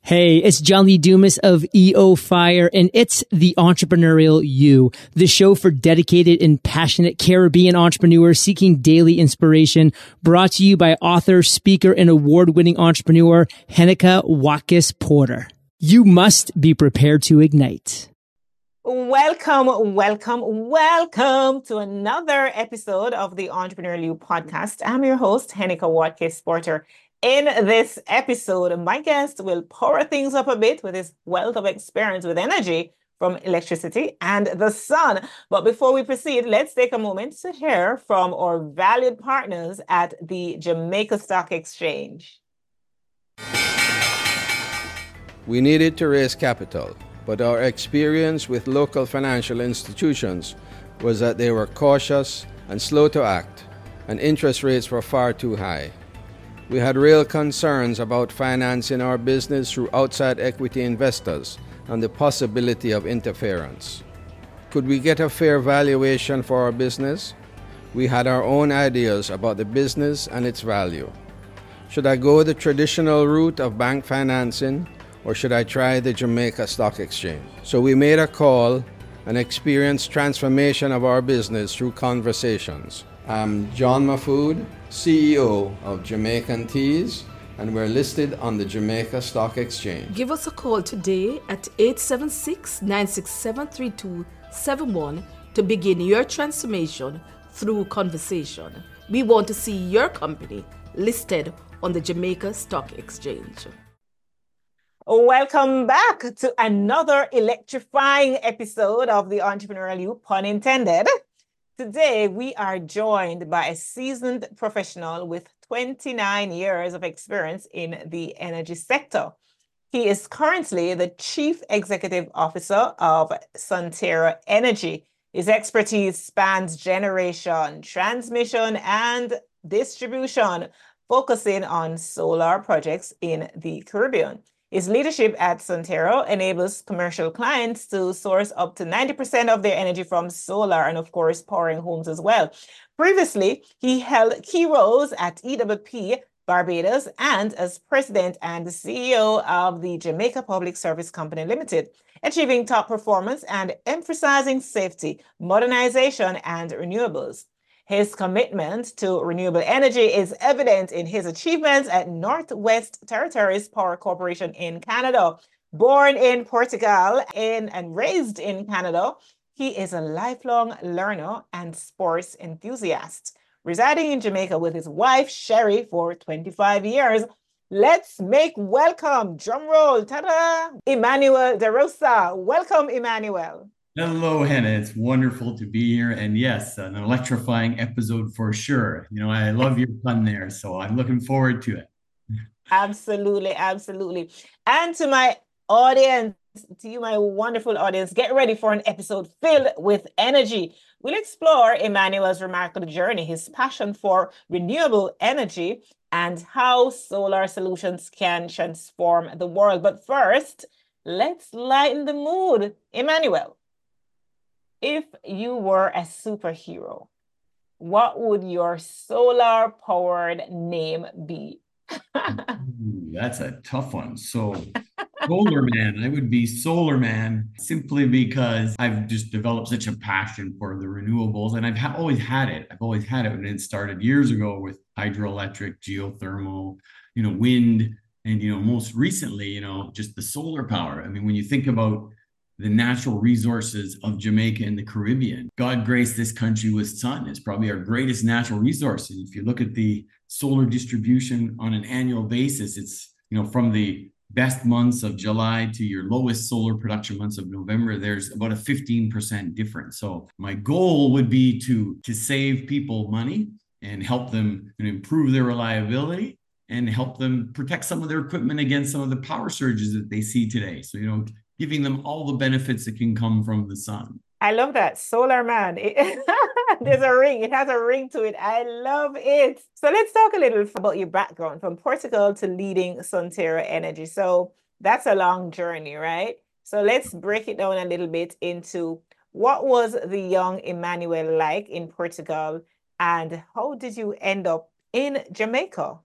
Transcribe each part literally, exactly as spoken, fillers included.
Hey, it's John Lee Dumas of E O Fire, and it's The Entrepreneurial You, the show for dedicated and passionate Caribbean entrepreneurs seeking daily inspiration, brought to you by author, speaker, and award-winning entrepreneur Henika Watkis Porter. You must be prepared to ignite. Welcome, welcome, welcome to another episode of the Entrepreneurial You podcast. I'm your host, Henika Watkis Porter. In this episode, my guest will power things up a bit with his wealth of experience with energy from electricity and the sun. But before we proceed, let's take a moment to hear from our valued partners at the Jamaica Stock Exchange. We needed to raise capital, but our experience with local financial institutions was that they were cautious and slow to act, and interest rates were far too high. We had real concerns about financing our business through outside equity investors and the possibility of interference. Could we get a fair valuation for our business? We had our own ideas about the business and its value. Should I go the traditional route of bank financing, or should I try the Jamaica Stock Exchange? So we made a call and experienced transformation of our business through conversations. I'm John Mahfood, C E O of Jamaican Teas, and we're listed on the Jamaica Stock Exchange. Give us a call today at eight seven six, nine six seven, three two seven one to begin your transformation through conversation. We want to see your company listed on the Jamaica Stock Exchange. Welcome back to another electrifying episode of the Entrepreneurial You, pun intended. Today, we are joined by a seasoned professional with twenty-nine years of experience in the energy sector. He is currently the Chief Executive Officer of Suntera Energy. His expertise spans generation, transmission, and distribution, focusing on solar projects in the Caribbean. His leadership at Suntera enables commercial clients to source up to ninety percent of their energy from solar and, of course, powering homes as well. Previously, he held key roles at E W P Barbados and as president and C E O of the Jamaica Public Service Company Limited, achieving top performance and emphasizing safety, modernization, and renewables. His commitment to renewable energy is evident in his achievements at Northwest Territories Power Corporation in Canada. Born in Portugal in, and raised in Canada, he is a lifelong learner and sports enthusiast, residing in Jamaica with his wife, Sherry, for twenty-five years. Let's make welcome, drumroll, ta-da, Emmanuel De Rosa. Welcome, Emmanuel. Hello, Hannah. It's wonderful to be here. And yes, an electrifying episode for sure. You know, I love your pun there, so I'm looking forward to it. Absolutely, absolutely. And to my audience, to you, my wonderful audience, get ready for an episode filled with energy. We'll explore Emmanuel's remarkable journey, his passion for renewable energy, and how solar solutions can transform the world. But first, let's lighten the mood. Emmanuel, if you were a superhero, what would your solar-powered name be? Ooh, that's a tough one. So, Solar Man, I would be Solar Man simply because I've just developed such a passion for the renewables, and I've ha- always had it. I've always had it when it started years ago with hydroelectric, geothermal, you know, wind, and, you know, most recently, you know, just the solar power. I mean, when you think about the natural resources of Jamaica and the Caribbean, God graced this country with sun. It's probably our greatest natural resource. And if you look at the solar distribution on an annual basis, it's, you know, from the best months of July to your lowest solar production months of November, there's about a fifteen percent difference. So my goal would be to, to save people money and help them and improve their reliability and help them protect some of their equipment against some of the power surges that they see today. So, you know, giving them all the benefits that can come from the sun. I love that. Solar Man. It, there's a ring. It has a ring to it. I love it. So let's talk a little about your background from Portugal to leading Suntera Energy. So that's a long journey, right? So let's break it down a little bit into what was the young Emmanuel like in Portugal and how did you end up in Jamaica?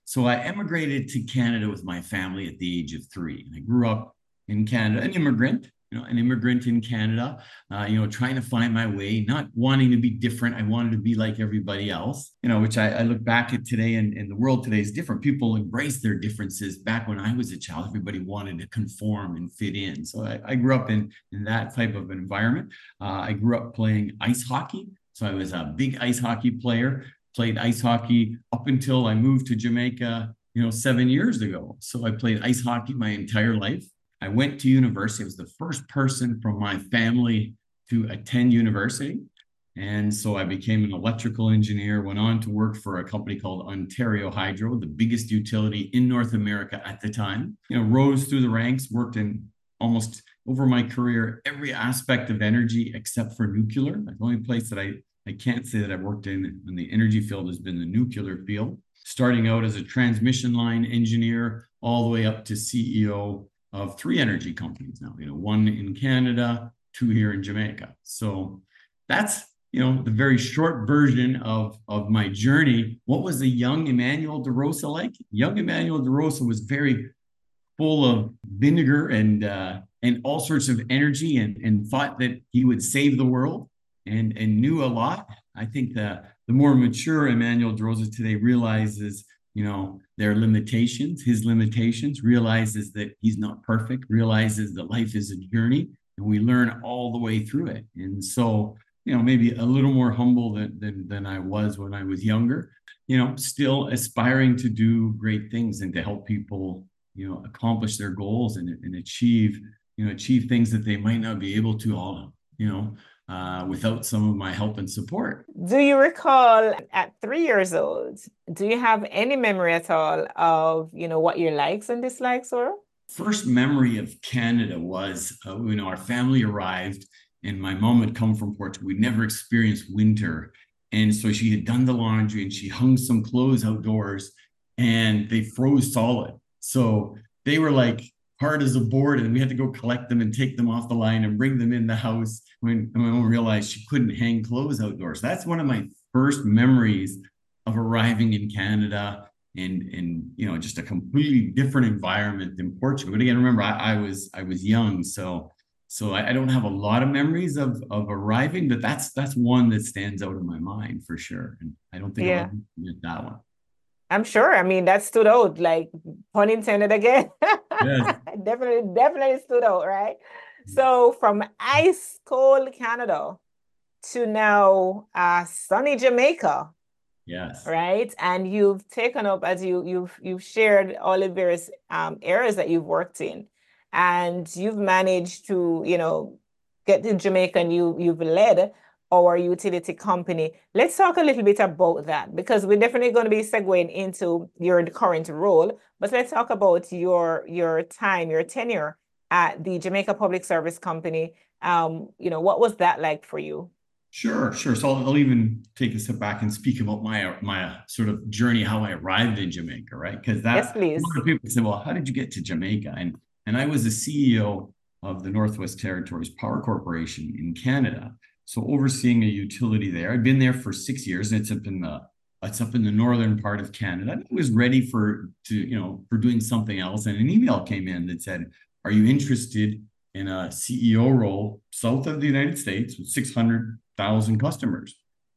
So I emigrated to Canada with my family at the age of three. And I grew up in Canada, an immigrant, you know, an immigrant in Canada, uh, you know, trying to find my way, not wanting to be different. I wanted to be like everybody else, you know, which I, I look back at today, and, and the world today is different. People embrace their differences. Back when I was a child, everybody wanted to conform and fit in. So I, I grew up in, in that type of environment. Uh, I grew up playing ice hockey. So I was a big ice hockey player, played ice hockey up until I moved to Jamaica, you know, seven years ago. So I played ice hockey my entire life. I went to university. I was the first person from my family to attend university. And so I became an electrical engineer, went on to work for a company called Ontario Hydro, the biggest utility in North America at the time. You know, rose through the ranks, worked in almost over my career, every aspect of energy except for nuclear. The only place that I, I can't say that I've worked in in the energy field has been the nuclear field, starting out as a transmission line engineer all the way up to C E O of three energy companies now, you know, one in Canada, two here in Jamaica. So that's, you know, the very short version of, of my journey. What was the young Emmanuel DeRosa like? Young Emmanuel DeRosa was very full of vinegar and uh, and all sorts of energy, and, and thought that he would save the world, and, and knew a lot. I think that the more mature Emmanuel DeRosa today realizes, you know, their limitations, his limitations, realizes that he's not perfect, realizes that life is a journey, and we learn all the way through it. And so, you know, maybe a little more humble than, than, than I was when I was younger, you know, still aspiring to do great things and to help people, you know, accomplish their goals and, and achieve, you know, achieve things that they might not be able to all, you know, uh, without some of my help and support. Do you recall at three years old, do you have any memory at all of, you know, what your likes and dislikes were? First memory of Canada was, uh, you know, our family arrived and my mom had come from Portugal. We'd never experienced winter. And so she had done the laundry and she hung some clothes outdoors and they froze solid. So they were like hard as a board, and we had to go collect them and take them off the line and bring them in the house when my mom realized she couldn't hang clothes outdoors. That's one of my first memories of arriving in Canada, and, and you know, just a completely different environment than Portugal. But again, remember, I, I was I was young, so so I, I don't have a lot of memories of of arriving, but that's that's one that stands out in my mind for sure. And I don't think Yeah. I'll forget that one. I'm sure. I mean, that stood out, like pun intended again. Yes. Definitely, definitely stood out, right? So from ice cold Canada to now uh, sunny Jamaica, Yes. right? And you've taken up, as you you've you've shared all the various um, areas that you've worked in, and you've managed to, you know, get to Jamaica, and you you've led our utility company. Let's talk a little bit about that, because we're definitely going to be segueing into your current role. But let's talk about your your time, your tenure at the Jamaica Public Service Company. Um, you know, what was that like for you? Sure, sure. So I'll, I'll even take a step back and speak about my my sort of journey, how I arrived in Jamaica, right? Because that Yes, please. a lot of people say, well, how did you get to Jamaica? And and I was the C E O of the Northwest Territories Power Corporation in Canada. So overseeing a utility there. I'd been there for six years, and it's up in the it's up in the northern part of Canada. I was ready for to, you know, for doing something else. And an email came in that said, are you interested in a C E O role south of the United States with six hundred thousand customers?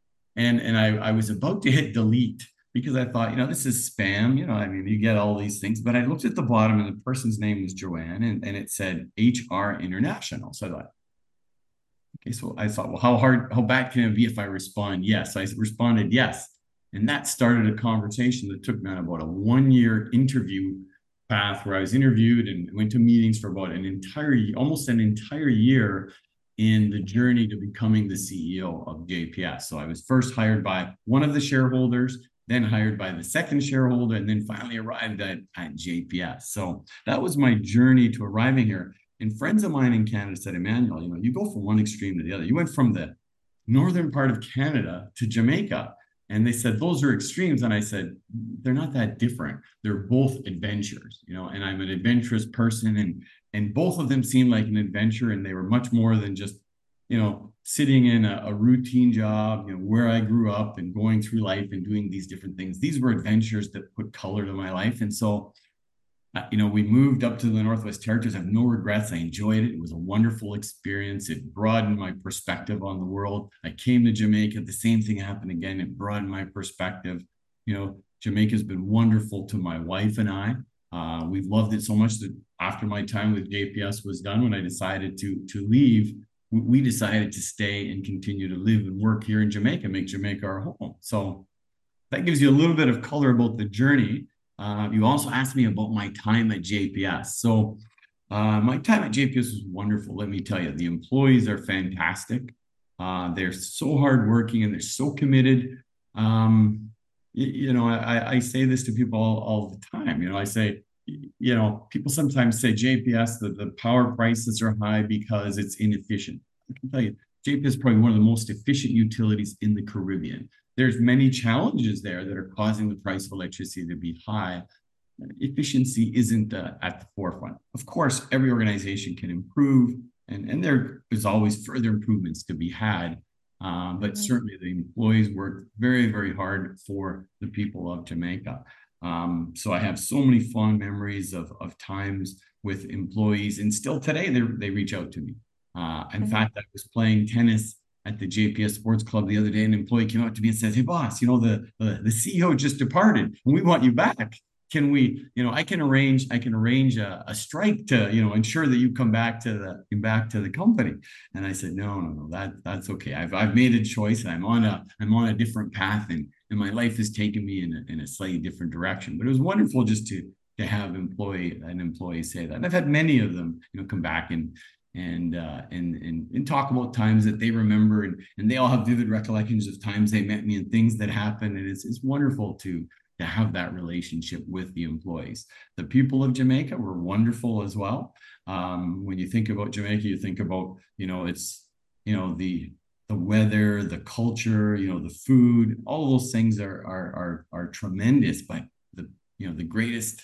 And and I, I was about to hit delete because I thought, you know, this is spam. You know, I mean, you get all these things. But I looked at the bottom and the person's name was Joanne, and, and it said H R International. So I thought, okay, so I thought, well, how hard, how bad can it be if I respond yes? I responded yes. And that started a conversation that took me on about a one-year interview path where I was interviewed and went to meetings for about an entire, almost an entire year in the journey to becoming the C E O of J P S. So I was first hired by one of the shareholders, then hired by the second shareholder, and then finally arrived at, at J P S. So that was my journey to arriving here. And friends of mine in Canada said, Emmanuel, you know, you go from one extreme to the other. You went from the northern part of Canada to Jamaica. And they said, those are extremes. And I said, they're not that different. They're both adventures, you know, and I'm an adventurous person. And, and both of them seemed like an adventure. And they were much more than just, you know, sitting in a, a routine job, you know, where I grew up and going through life and doing these different things. These were adventures that put color to my life. And so, uh, you know, we moved up to the Northwest Territories. I have no regrets. I enjoyed it. It was a wonderful experience. It broadened my perspective on the world. I came to Jamaica. The same thing happened again. It broadened my perspective. You know, Jamaica has been wonderful to my wife and I. Uh, we've loved it so much that after my time with J P S was done, when I decided to, to leave, we decided to stay and continue to live and work here in Jamaica, make Jamaica our home. So that gives you a little bit of color about the journey. Uh, you also asked me about my time at J P S. So uh, my time at J P S was wonderful. Let me tell you, the employees are fantastic. Uh, they're so hardworking and they're so committed. Um, you, you know, I, I say this to people all, all the time. You know, I say, you know, people sometimes say J P S, the, the power prices are high because it's inefficient. I can tell you, J P S is probably one of the most efficient utilities in the Caribbean. There's many challenges there that are causing the price of electricity to be high. Efficiency isn't uh, at the forefront. Of course, every organization can improve, and, and there is always further improvements to be had. Uh, but mm-hmm. certainly the employees work very, very hard for the people of Jamaica. Um, so I have so many fond memories of, of times with employees, and still today they they reach out to me. Uh, in mm-hmm. fact, I was playing tennis at the J P S Sports Club the other day, and an employee came up to me and said, "Hey, boss, you know the the, the C E O just departed, and we want you back. Can we, you know, I can arrange, I can arrange a, a strike to, you know, ensure that you come back to the back to the company." And I said, "No, no, no, that that's okay. I've I've made a choice, and I'm on a I'm on a different path, and and my life has taken me in a, in a slightly different direction." But it was wonderful just to to have employee an employee say that. And I've had many of them, you know, come back and and uh, and and and talk about times that they remember, and and they all have vivid recollections of times they met me and things that happened. And it's it's wonderful to to have that relationship with the employees. The people of Jamaica were wonderful as well. Um, when you think about Jamaica, you think about, you know, it's, you know, the the weather, the culture, you know, the food, all those things are are are, are tremendous. But the, you know, the greatest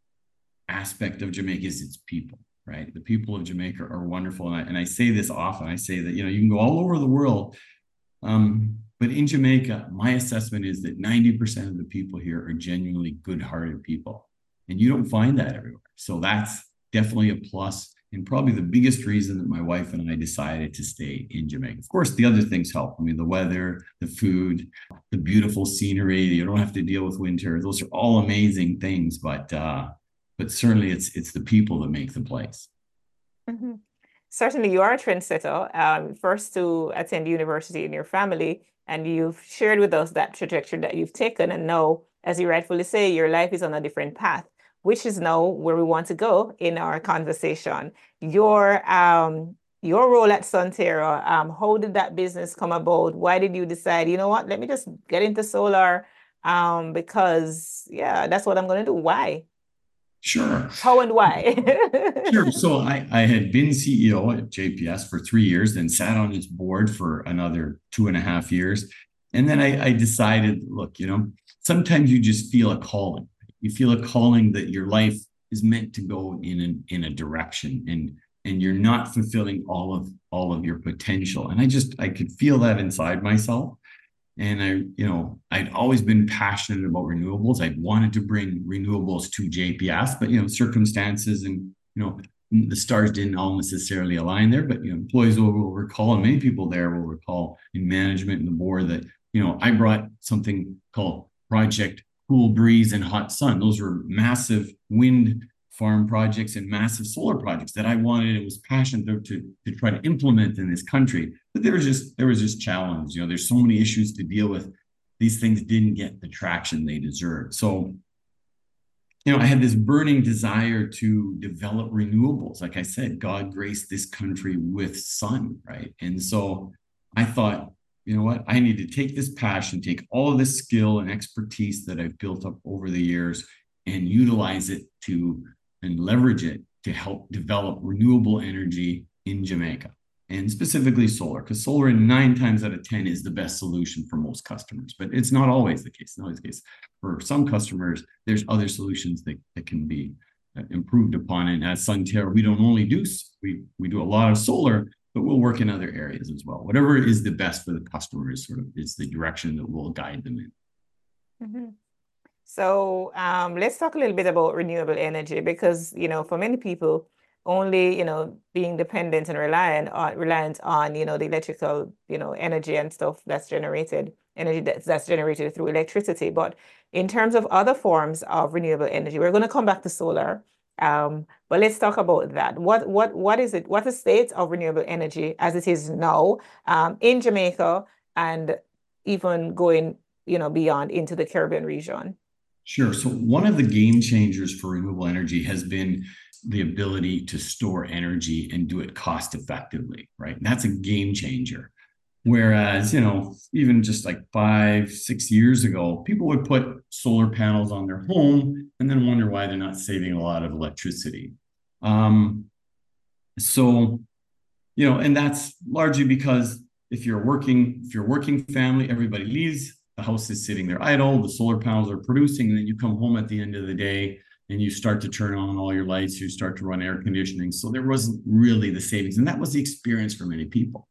aspect of Jamaica is its people, right? The people of Jamaica are wonderful. And I, and I say this often. I say that, you know, you can go all over the world, um, but in Jamaica, my assessment is that ninety percent of the people here are genuinely good-hearted people. And you don't find that everywhere. So that's definitely a plus, and probably the biggest reason that my wife and I decided to stay in Jamaica. Of course, the other things help. I mean, the weather, the food, the beautiful scenery. You don't have to deal with winter. Those are all amazing things, but uh, but certainly it's it's the people that make the place. Mm-hmm. Certainly, you are a trendsetter. Um, first to attend university in your family. And you've shared with us that trajectory that you've taken. And now, as you rightfully say, your life is on a different path, which is now where we want to go in our conversation. Your um, your role at Suntera, um, how did that business come about? Why did you decide, you know what, let me just get into solar? Um, because, yeah, that's what I'm going to do. Why? Sure. How and why? Sure. So I, I had been C E O at J P S for three years, then sat on its board for another two and a half years. And then I, I decided, look, you know, sometimes you just feel a calling. You feel a calling that your life is meant to go in an, in a direction, and and you're not fulfilling all of all of your potential. And I just I could feel that inside myself. And I, you know, I'd always been passionate about renewables. I wanted to bring renewables to J P S, but, you know, circumstances and, you know, the stars didn't all necessarily align there. But, you know, employees will, will recall, and many people there will recall in management and the board, that, you know, I brought something called Project Cool Breeze and Hot Sun. Those were massive wind farm projects and massive solar projects that I wanted and was passionate to, to try to implement in this country. But there was just there was just challenge. You know, there's so many issues to deal with. These things didn't get the traction they deserved. So, you know, I had this burning desire to develop renewables. Like I said, God graced this country with sun, right? And so I thought, you know what, I need to take this passion, take all of this skill and expertise that I've built up over the years, and utilize it to and leverage it to help develop renewable energy in Jamaica, and specifically solar, because solar in nine times out of ten is the best solution for most customers. But it's not always the case. Not always the case. For some customers, there's other solutions that, that can be improved upon. And as Suntera, we don't only do we we do a lot of solar, but we'll work in other areas as well. Whatever is the best for the customer is sort of is the direction that we'll guide them in. Mm-hmm. So um, let's talk a little bit about renewable energy, because, you know, for many people, only, you know, being dependent and reliant on, reliant on, you know, the electrical, you know, energy and stuff that's generated, energy that's, that's generated through electricity. But in terms of other forms of renewable energy, we're going to come back to solar. Um, but let's talk about that. What what what is it? What is the state of renewable energy as it is now um, in Jamaica, and even going, you know, beyond into the Caribbean region? Sure. So one of the game changers for renewable energy has been the ability to store energy and do it cost effectively, right? That's a game changer. Whereas, you know, even just like five, six years ago, people would put solar panels on their home and then wonder why they're not saving a lot of electricity. Um, so, you know, and that's largely because if you're working, if you're a working family, everybody leaves, the house is sitting there idle, the solar panels are producing, and then you come home at the end of the day and you start to turn on all your lights, you start to run air conditioning. So there wasn't really the savings. And that was the experience for many people.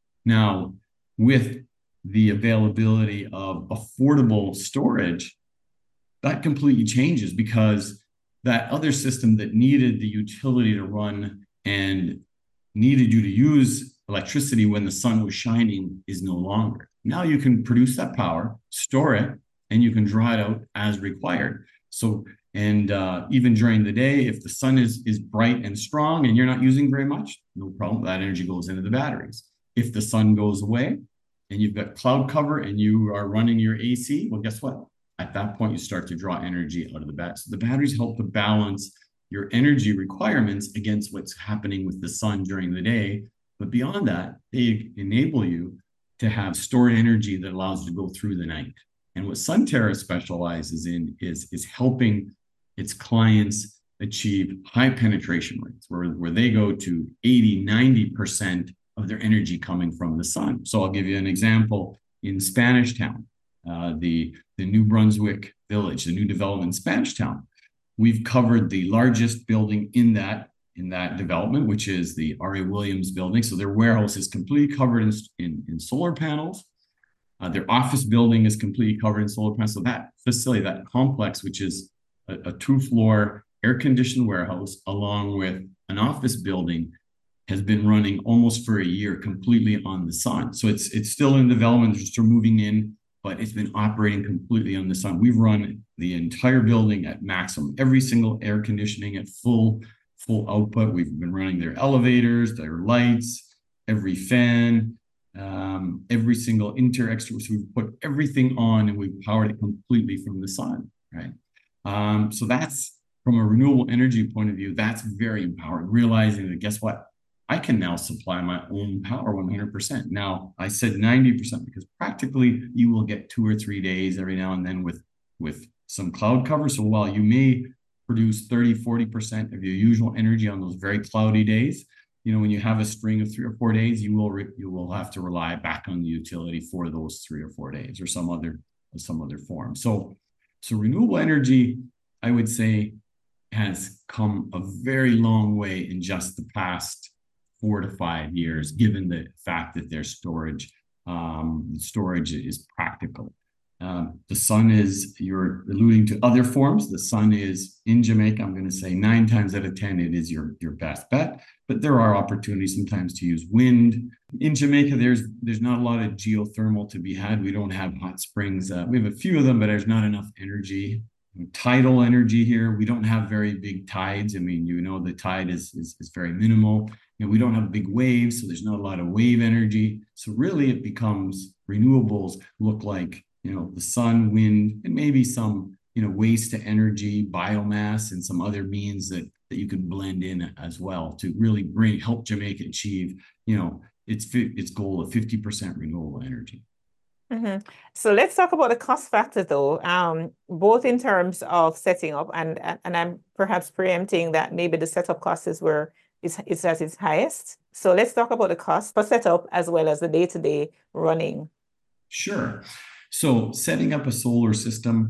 Now, with the availability of affordable storage, that completely changes, because that other system that needed the utility to run and needed you to use electricity when the sun was shining is no longer. Now you can produce that power, store it, and you can draw it out as required. So, and uh, even during the day, if the sun is, is bright and strong and you're not using very much, no problem, that energy goes into the batteries. If the sun goes away and you've got cloud cover and you are running your A C, well, guess what? At that point, you start to draw energy out of the battery. So the batteries help to balance your energy requirements against what's happening with the sun during the day. But beyond that, they enable you to have stored energy that allows you to go through the night. And what SunTerra specializes in is, is helping its clients achieve high penetration rates, where, where they go to eighty, ninety percent of their energy coming from the sun. So I'll give you an example. In Spanish Town, uh, the, the New Brunswick Village, the new development in Spanish Town, we've covered the largest building in that in that development, which is the R A Williams building. So their warehouse is completely covered in, in, in solar panels. Uh, their office building is completely covered in solar panels. So that facility, that complex, which is a, a two-floor air-conditioned warehouse along with an office building, has been running almost for a year completely on the sun. So it's it's still in development, they're still moving in, but it's been operating completely on the sun. We've run the entire building at maximum, every single air conditioning at full full output. We've been running their elevators, their lights, every fan, um, every inter inter-extra. So we've put everything on and we've powered it completely from the sun, right? Um, so that's, from a renewable energy point of view, that's very empowering, realizing that, guess what? I can now supply my own power one hundred percent. Now, I said ninety percent because practically you will get two or three days every now and then with, with some cloud cover. So while you may produce thirty, forty percent of your usual energy on those very cloudy days, you know, when you have a string of three or four days, you will re- you will have to rely back on the utility for those three or four days or some other some other form. So, so renewable energy, I would say, has come a very long way in just the past four to five years, given the fact that their storage um, storage is practical. Um, the sun is, you're alluding to other forms. The sun is in Jamaica, I'm going to say nine times out of ten, it is your, your best bet. But there are opportunities sometimes to use wind. In Jamaica, there's there's not a lot of geothermal to be had. We don't have hot springs. Uh, we have a few of them, but there's not enough energy. Tidal energy here. We don't have very big tides. I mean, you know, the tide is, is, is very minimal. You know, we don't have big waves, so there's not a lot of wave energy. So really it becomes renewables look like, you know, the sun, wind, and maybe some, you know, waste to energy, biomass, and some other means that, that you can blend in as well to really bring, help Jamaica achieve, you know, its, its goal of fifty percent renewable energy. Mm-hmm. So let's talk about the cost factor, though, um, both in terms of setting up, and and I'm perhaps preempting that maybe the setup cost is where it's, it's at its highest. So let's talk about the cost for setup as well as the day-to-day running. Sure. So setting up a solar system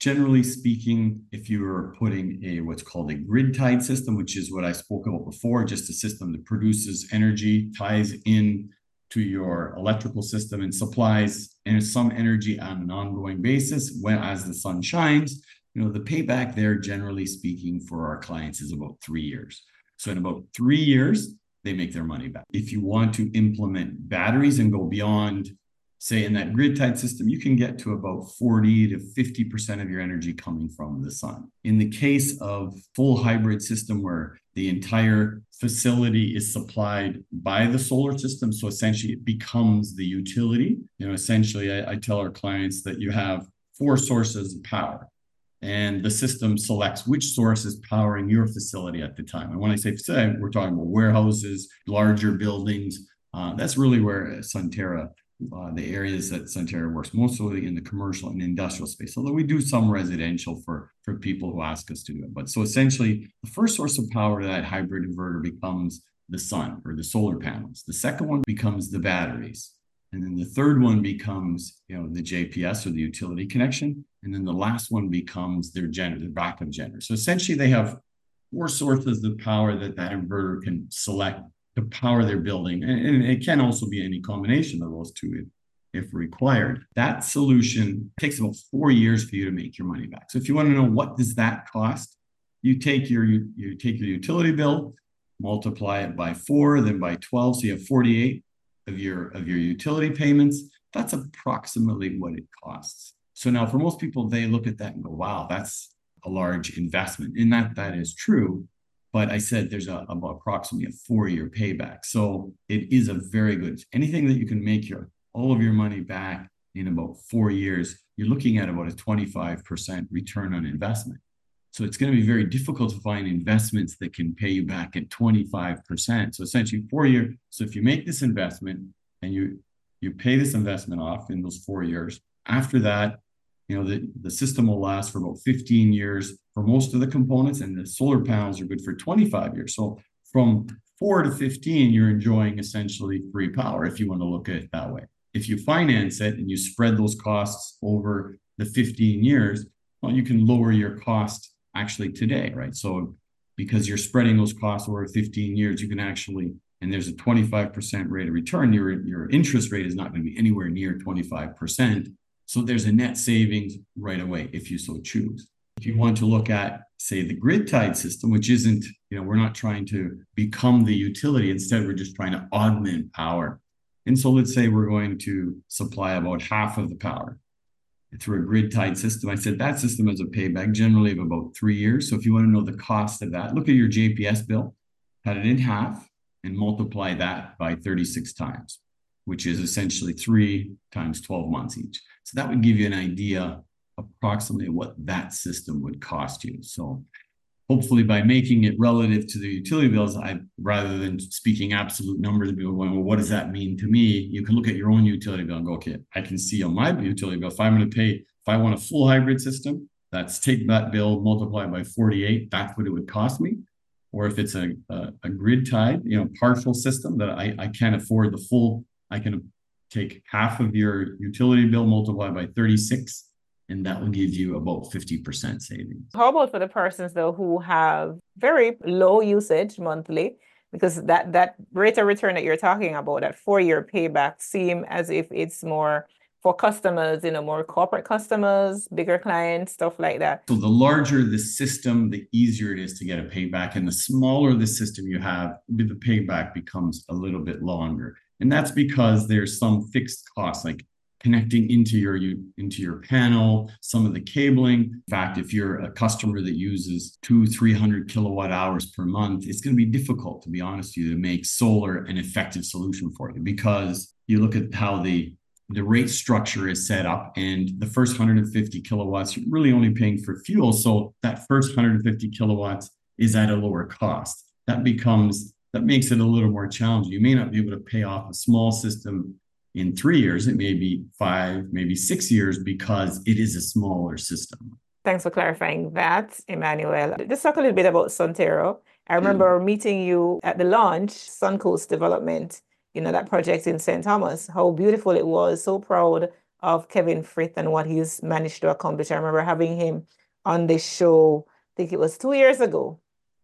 Generally speaking, if you're putting a what's called a grid-tied system, which is what I spoke about before, just a system that produces energy, ties in to your electrical system and supplies some energy on an ongoing basis when as the sun shines, you know, the payback there, generally speaking, for our clients is about three years. So in about three years, they make their money back. If you want to implement batteries and go beyond, say in that grid-tied system, you can get to about forty to fifty percent of your energy coming from the sun. In the case of full hybrid system where the entire facility is supplied by the solar system, so essentially it becomes the utility. You know, essentially I, I tell our clients that you have four sources of power, and the system selects which source is powering your facility at the time. And when I say facility, we're talking about warehouses, larger buildings. Uh, that's really where Sunterra Uh, the areas that Sunterra works mostly in the commercial and industrial space, although we do some residential for, for people who ask us to do it. But so essentially, the first source of power to that hybrid inverter becomes the sun or the solar panels. The second one becomes the batteries. And then the third one becomes, you know, the J P S or the utility connection. And then the last one becomes their generator, their backup generator. So essentially, they have four sources of power that that inverter can select to power their building. And it can also be any combination of those two if, if required. That solution takes about four years for you to make your money back. So if you want to know what does that cost, you take your you take your utility bill, multiply it by four, then by twelve, so you have forty-eight of your of your utility payments. That's approximately what it costs. So now for most people, they look at that and go, wow, that's a large investment. And that that is true. But I said there's a, about approximately a four-year payback. So it is a very good, anything that you can make your all of your money back in about four years, you're looking at about a twenty-five percent return on investment. So it's going to be very difficult to find investments that can pay you back at twenty-five percent. So essentially four years. So if you make this investment and you, you pay this investment off in those four years, after that, you know, the, the system will last for about fifteen years for most of the components, and the solar panels are good for twenty-five years. So from four to fifteen, you're enjoying essentially free power if you want to look at it that way. If you finance it and you spread those costs over the fifteen years, well, you can lower your cost actually today, right? So because you're spreading those costs over fifteen years, you can actually, and there's a twenty-five percent rate of return, your, your interest rate is not going to be anywhere near twenty-five percent. So there's a net savings right away if you so choose. If you want to look at, say, the grid-tied system, which isn't, you know, we're not trying to become the utility. Instead, we're just trying to augment power. And so let's say we're going to supply about half of the power through a grid-tied system. I said that system has a payback generally of about three years. So if you want to know the cost of that, look at your J P S bill, cut it in half, and multiply that by thirty-six times, which is essentially three times twelve months each. So that would give you an idea approximately what that system would cost you. So hopefully by making it relative to the utility bills, I rather than speaking absolute numbers and people going, well, what does that mean to me? You can look at your own utility bill and go, okay, I can see on my utility bill, if I'm going to pay, if I want a full hybrid system, that's take that bill, multiply by forty-eight, that's what it would cost me. Or if it's a, a, a grid tied, you know, partial system that I, I can't afford the full, I can take half of your utility bill, multiply by thirty-six, and that will give you about fifty percent savings. How about for the persons, though, who have very low usage monthly? Because that, that rate of return that you're talking about, that four-year payback, seem as if it's more for customers, you know, more corporate customers, bigger clients, stuff like that. So the larger the system, the easier it is to get a payback. And the smaller the system you have, the payback becomes a little bit longer. And that's because there's some fixed costs, like connecting into your into your panel, some of the cabling. In fact, if you're a customer that uses two, three hundred kilowatt hours per month, it's going to be difficult, to be honest with you, to make solar an effective solution for you, because you look at how the the rate structure is set up, and the first one hundred fifty kilowatts, you're really only paying for fuel. So that first one hundred fifty kilowatts is at a lower cost. That becomes that makes it a little more challenging. You may not be able to pay off a small system in three years. It may be five, maybe six years because it is a smaller system. Thanks for clarifying that, Emmanuel. Just talk a little bit about Sunterra. I remember mm. meeting you at the launch, Suncoast Development, you know, that project in Saint Thomas, how beautiful it was. So proud of Kevin Frith and what he's managed to accomplish. I remember having him on this show, I think it was two years ago,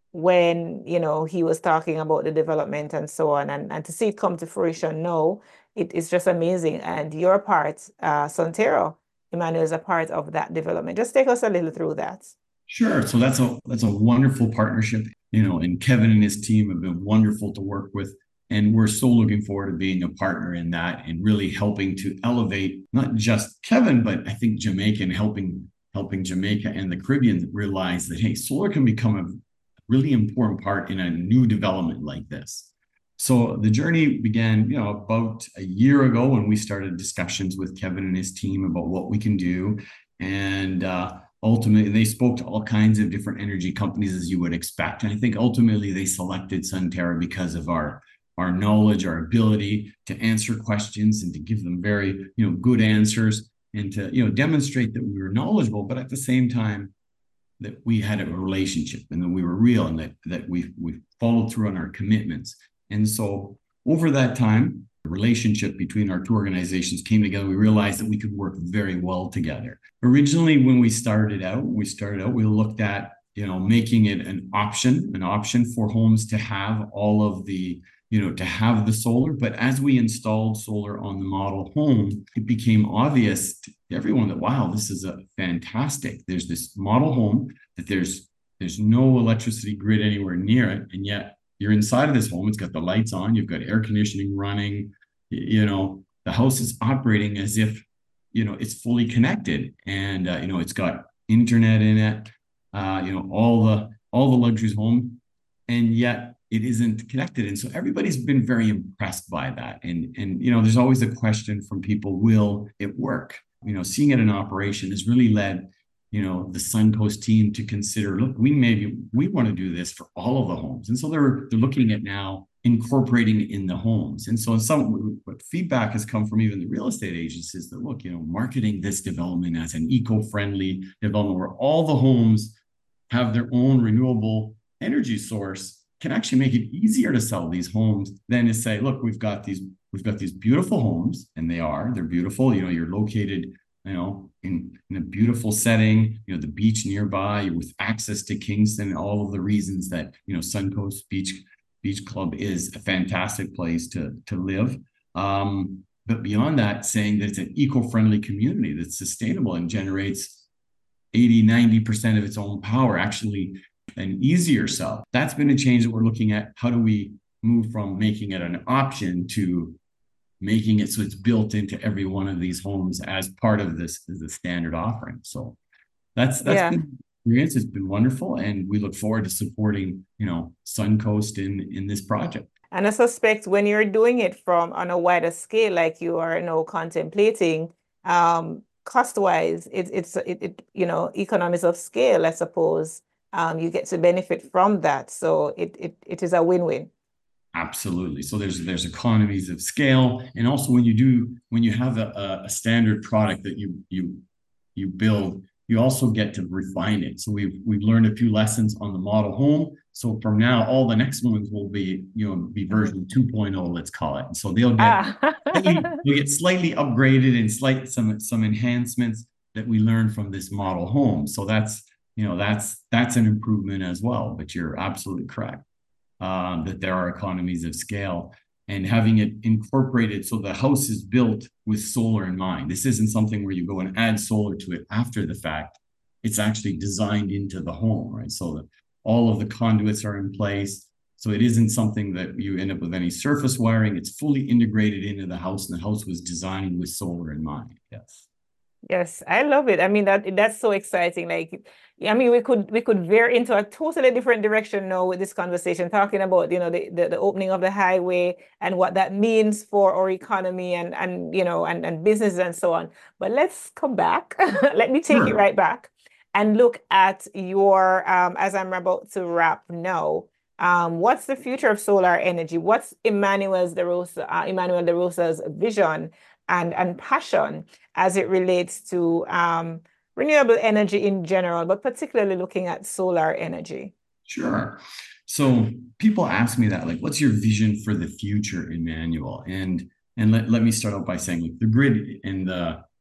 when, you know, he was talking about the development and so on, and, and to see it come to fruition now, it is just amazing. And your part, uh, Sontero, Emmanuel, is a part of that development. Just take us a little through that. Sure. So that's a that's a wonderful partnership, you know, and Kevin and his team have been wonderful to work with. And we're so looking forward to being a partner in that and really helping to elevate not just Kevin, but I think Jamaica, and helping helping Jamaica and the Caribbean realize that, hey, solar can become a really important part in a new development like this. So the journey began, you know, about a year ago when we started discussions with Kevin and his team about what we can do. And uh, ultimately, they spoke to all kinds of different energy companies, as you would expect. And I think ultimately they selected Suntera because of our, our knowledge, our ability to answer questions and to give them very, you know, good answers, and to, you know, demonstrate that we were knowledgeable, but at the same time, that we had a relationship and that we were real, and that, that we we followed through on our commitments. And so over that time, the relationship between our two organizations came together. We realized that we could work very well together. Originally, when we started out, we started out, we looked at, you know, making it an option, an option for homes to have all of the, you know, to have the solar. But as we installed solar on the model home, it became obvious to everyone that, wow, this is a fantastic. There's this model home that there's there's no electricity grid anywhere near it. And yet you're inside of this home. It's got the lights on. You've got air conditioning running. You know, the house is operating as if, you know, it's fully connected. And, uh, you know, it's got internet in it, uh, you know, all the all the luxuries home. And yet it isn't connected. And so everybody's been very impressed by that. And, and, you know, there's always a question from people, will it work? You know, seeing it in operation has really led, you know, the Suncoast team to consider, look, we maybe, we want to do this for all of the homes. And so they're, they're looking at now incorporating it in the homes. And so some, what feedback has come from even the real estate agents is that, look, you know, marketing this development as an eco-friendly development where all the homes have their own renewable energy source can actually make it easier to sell these homes than to say, look, we've got these, we've got these beautiful homes, and they are, they're beautiful. You know, you're located, you know, in, in a beautiful setting, you know, the beach nearby, you're with access to Kingston, all of the reasons that, you know, Suncoast Beach Beach Club is a fantastic place to, to live. Um, but beyond that, saying that it's an eco-friendly community that's sustainable and generates eighty, ninety percent of its own power, actually an easier sell. That's been a change that we're looking at. How do we move from making it an option to making it so it's built into every one of these homes as part of this as a standard offering? So that's that's Yeah. been experience. It's been wonderful, and we look forward to supporting, you know, Suncoast in in this project. And I suspect when you're doing it from on a wider scale, like you are now contemplating, um, cost-wise, it, it's it, it you know, economies of scale, I suppose. Um, you get to benefit from that. So it it it is a win-win. Absolutely. So there's there's economies of scale, and also when you do when you have a, a standard product that you you you build, you also get to refine it. So we've we've learned a few lessons on the model home. So from now, all the next ones will be, you know, be version two point oh, let's call it. And so they'll get Ah. slightly, they'll get slightly upgraded and slight some some enhancements that we learned from this model home. So that's, you know, that's that's an improvement as well. But you're absolutely correct. Um, that there are economies of scale, and having it incorporated so the house is built with solar in mind. This isn't something where you go and add solar to it after the fact. It's actually designed into the home, right? So that all of the conduits are in place. So it isn't something that you end up with any surface wiring. It's fully integrated into the house, and the house was designed with solar in mind. Yes. Yes, I love it. I mean, that that's so exciting. Like, I mean, we could we could veer into a totally different direction now with this conversation, talking about, you know, the, the, the opening of the highway and what that means for our economy and and you know and, and business and so on. But let's come back. Let me take Sure. it right back and look at your um as I'm about to wrap now. Um, what's the future of solar energy? What's Emmanuel DeRosa, uh, Emmanuel DeRosa's vision and and passion as it relates to um, renewable energy in general, but particularly looking at solar energy? Sure. So people ask me that, like, what's your vision for the future, Emmanuel? And and let, let me start out by saying, like, the grid and the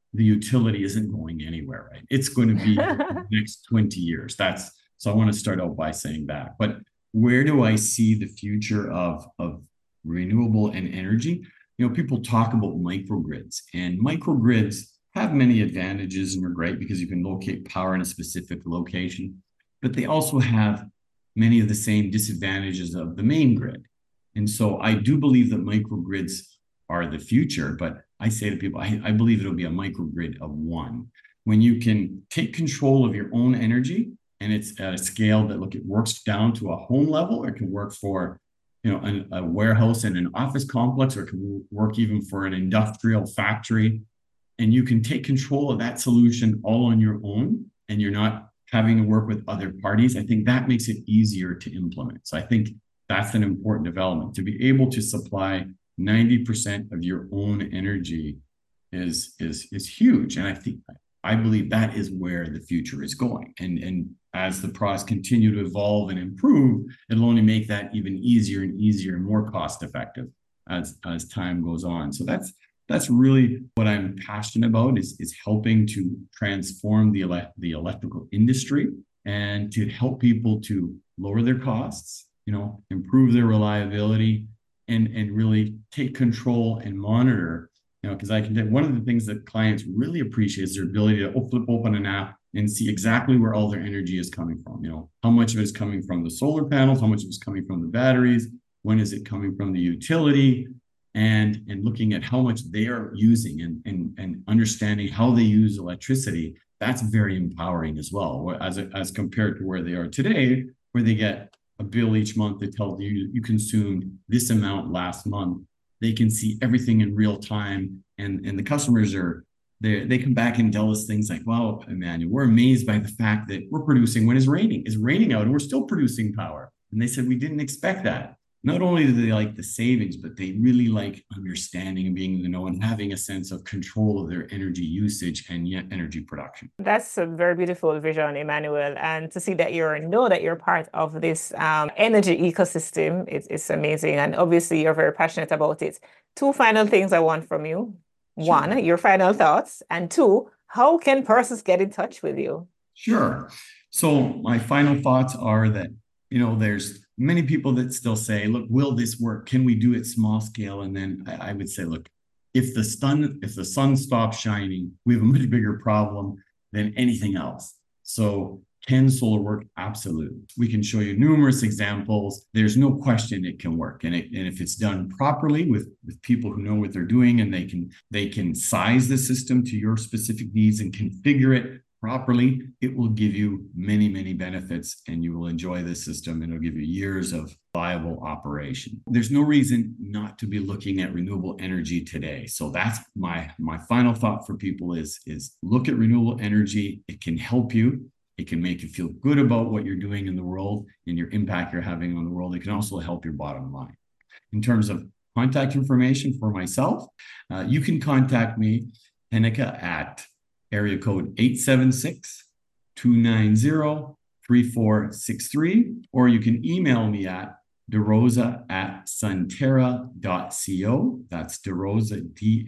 the utility isn't going anywhere, right? It's going to be the next twenty years. That's so I want to start out by saying that. But where do I see the future of, of renewable and energy? You know, people talk about microgrids, and microgrids have many advantages and are great because you can locate power in a specific location, but they also have many of the same disadvantages of the main grid. And so I do believe that microgrids are the future, but I say to people, I, I believe it'll be a microgrid of one. When you can take control of your own energy, and it's at a scale that, look, it works down to a home level, or it can work for, you know, an, a warehouse and an office complex, or it can work even for an industrial factory. And you can take control of that solution all on your own, and you're not having to work with other parties. I think that makes it easier to implement. So I think that's an important development. To be able to supply ninety percent of your own energy is, is, is huge. And I think, I believe that is where the future is going. And, and as the products continue to evolve and improve, it'll only make that even easier and easier and more cost effective as, as time goes on. So that's, that's really what I'm passionate about, is, is helping to transform the, ele- the electrical industry and to help people to lower their costs, you know, improve their reliability, and, and really take control and monitor, you know, because I can tell one of the things that clients really appreciate is their ability to flip open an app and see exactly where all their energy is coming from. You know, how much of it is coming from the solar panels, how much of it is coming from the batteries, when is it coming from the utility, and, and looking at how much they are using, and, and, and understanding how they use electricity. That's very empowering as well, as, as compared to where they are today, where they get a bill each month that tells you you consumed this amount last month. They can see everything in real time, and, and the customers are, they they come back and tell us things like, wow, Emmanuel, we're amazed by the fact that we're producing when it's raining. It's raining out and we're still producing power. And they said, we didn't expect that. Not only do they like the savings, but they really like understanding and being in the know and having a sense of control of their energy usage and yet energy production. That's a very beautiful vision, Emmanuel. And to see that you're know that you're part of this um, energy ecosystem, it's, it's amazing. And obviously you're very passionate about it. Two final things I want from you. Sure. One, your final thoughts. And two, how can persons get in touch with you? Sure. So my final thoughts are that, you know, there's many people that still say, look, will this work? Can we do it small scale? And then I, I would say, look, if the sun, if the sun stops shining, we have a much bigger problem than anything else. So can solar work? Absolutely. We can show you numerous examples. There's no question it can work. And, it, and if it's done properly with, with people who know what they're doing, and they can, they can size the system to your specific needs and configure it properly, it will give you many, many benefits, and you will enjoy this system, and it'll give you years of viable operation. There's no reason not to be looking at renewable energy today. So that's my, my final thought for people is, is look at renewable energy. It can help you. It can make you feel good about what you're doing in the world and your impact you're having on the world. It can also help your bottom line. In terms of contact information for myself, uh, you can contact me, Henika, at area code eight seven six, two nine zero, three four six three, or you can email me at derosa at sunterra dot co. That's derosa, D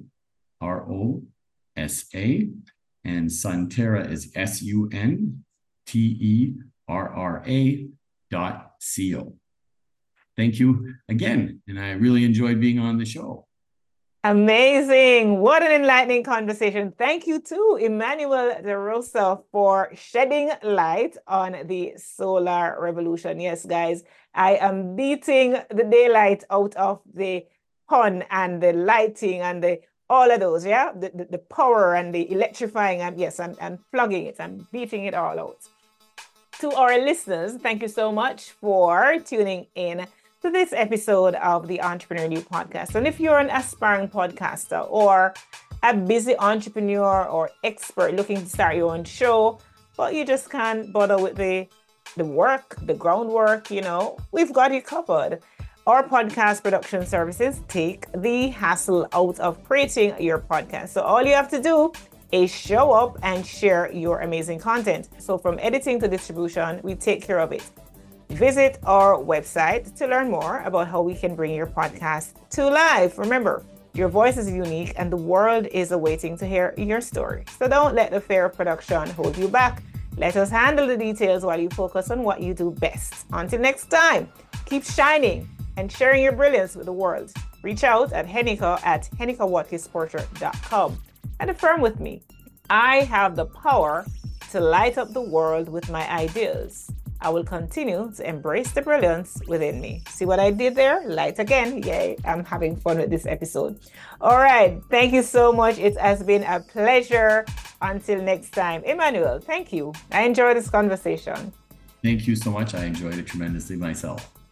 A R O S A, and Sunterra is S U N T E R R A dot co. Thank you again, and I really enjoyed being on the show. Amazing. What an enlightening conversation. Thank you to Emmanuel DeRosa for shedding light on the solar revolution. Yes, guys, I am beating the daylight out of the pun and the lighting and the all of those, yeah? The, the, the power and the electrifying. And yes, I'm, I'm plugging it. I'm beating it all out. To our listeners, thank you so much for tuning in to this episode of the Entrepreneur You podcast. And if you're an aspiring podcaster or a busy entrepreneur or expert looking to start your own show, but you just can't bother with the, the work, the groundwork, you know, we've got you covered. Our podcast production services take the hassle out of creating your podcast. So all you have to do is show up and share your amazing content. So from editing to distribution, we take care of it. Visit our website to learn more about how we can bring your podcast to life. Remember, Your voice is unique and the world is awaiting to hear your story. So don't let the fear of production hold you back. Let us handle the details while you focus on what you do best. Until next time, keep shining and sharing your brilliance with the world. Reach out at Henika at henika watkins porter dot com and affirm with me, I have the power to light up the world with my ideas. I will continue to embrace the brilliance within me. See what I did there? Light again. Yay, I'm having fun with this episode. All right, thank you so much. It has been a pleasure. Until next time. Emmanuel, thank you. I enjoyed this conversation. Thank you so much. I enjoyed it tremendously myself.